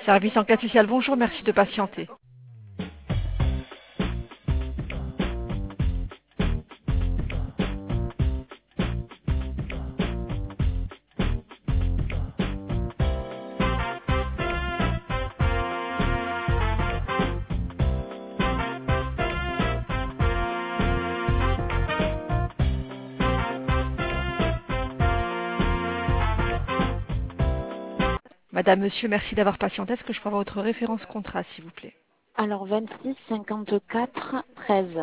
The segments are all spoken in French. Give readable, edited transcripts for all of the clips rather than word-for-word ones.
Service enquête sociale, bonjour, merci de patienter. Madame, monsieur, merci d'avoir patienté. Est-ce que je peux avoir votre référence contrat, s'il vous plaît? Alors 26 54 13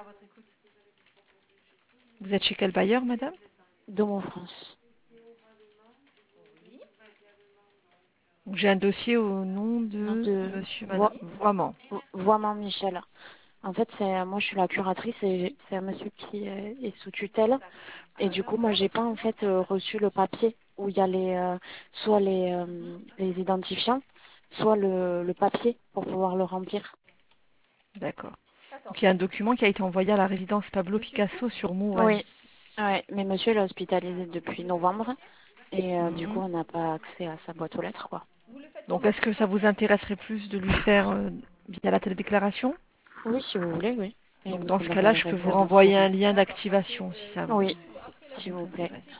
Vous êtes chez quel bailleur, madame? de mon France. J'ai un dossier au nom Nom de de monsieur, madame Voiement. Voiement Michel. En fait, moi je suis la curatrice et c'est un monsieur qui est sous tutelle. Et du coup, moi j'ai pas en fait reçu le papier où il y a soit les identifiants, soit le papier pour pouvoir le remplir. D'accord. Donc il y a un document qui a été envoyé à la résidence Pablo Picasso sur Mouronne. Oui, ouais, mais monsieur il est hospitalisé depuis novembre et du coup Mhm. on n'a pas accès à sa boîte aux lettres quoi. Donc est-ce que ça vous intéresserait plus de lui faire via la télédéclaration? Oui, si vous voulez, oui. Et il Donc me dans ce cas-là, faudrait le je peux vous référence. renvoyer un lien d'activation si ça Oui, ça s'il vous vous plaît. intéresse.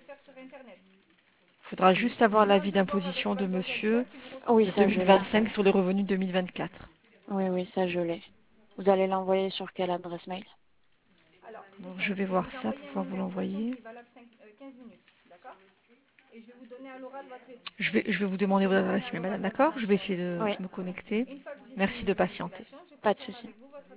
Il faudra juste avoir l'avis d'imposition de monsieur Oui, de ça je l'ai. 2025 sur les revenus 2024. Oui, oui, ça je l'ai. Vous allez l'envoyer sur quelle adresse mail? Bon, je vais voir ça pour pouvoir vous l'envoyer. Je vais vous demander votre adresse mail, madame, d'accord? Je vais essayer de Oui, me connecter. Merci de patienter. pas de souci.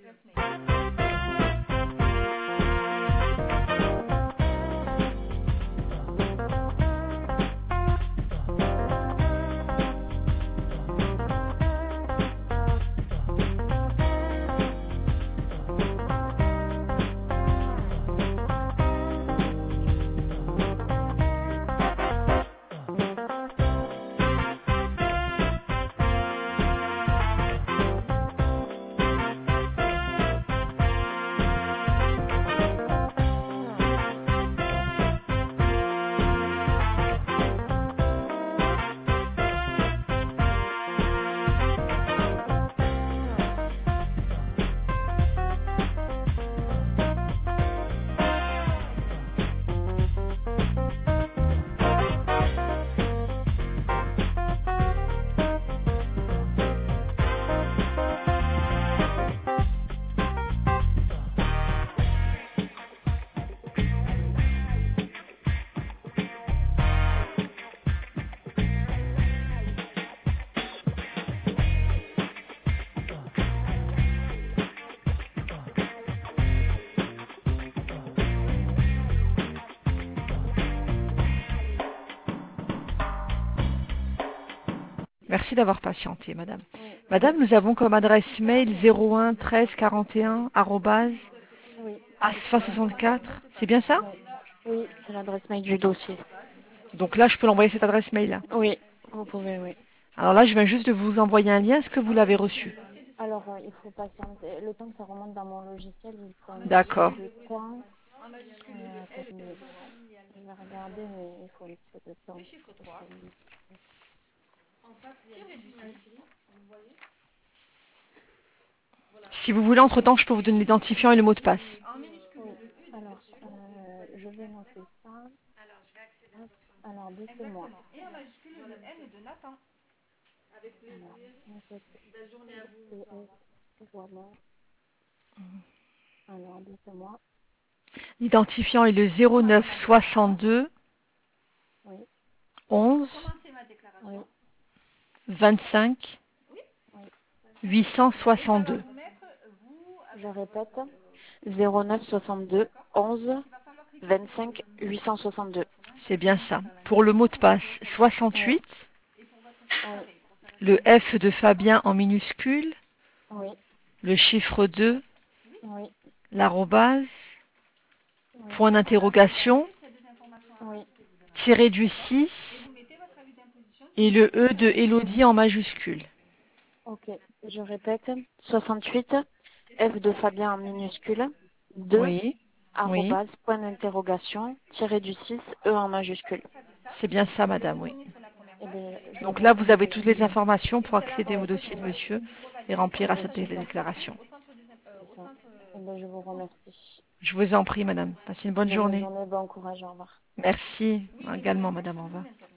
Merci d'avoir patienté, madame. Oui, Madame, nous avons comme adresse mail 01 13 41 oui, asfa 64. C'est bien ça? oui. Oui, c'est l'adresse mail du dossier. Donc là, je peux l'envoyer cette adresse mail-là. Oui, vous pouvez, oui. Alors là, je viens juste de vous envoyer un lien. Est-ce que vous l'avez reçu? Alors, il faut patienter. Le temps que ça remonte dans mon logiciel, il faut un petit peu D'accord. de temps. Attendez. Je vais regarder, mais il faut un petit peu de temps. Si vous voulez, entre-temps, je peux vous donner l'identifiant et le mot de passe. Oui, alors, je vais noter ça. Hop, alors, dites-moi. Alors, voilà. Alors, dites-moi. L'identifiant est le 09 62 Oui, 11 oui, 25 oui. 862. Je répète. 09 62 11 25 862. C'est bien ça. Pour le mot de passe, Oui, 68, oui, le F de Fabien en minuscule, oui, le chiffre 2, oui, l'arrobase, oui, point d'interrogation, oui. tiré du 6 et le E de Élodie en majuscule. Ok, je répète. 68 F de Fabien en minuscule. 2 Oui, oui, arrobase, point d'interrogation, tiré du 6 E en majuscule. c'est bien ça, madame, oui. Eh bien, je Donc vous là, vous avez remercie. toutes les informations pour accéder au dossier de monsieur et remplir à cette Effectivement, déclaration. c'est ça. Eh bien, je vous remercie. Je vous en prie, madame. Passez une bonne Très bonne journée. journée, bon courage, au revoir. Merci également, madame. Au revoir.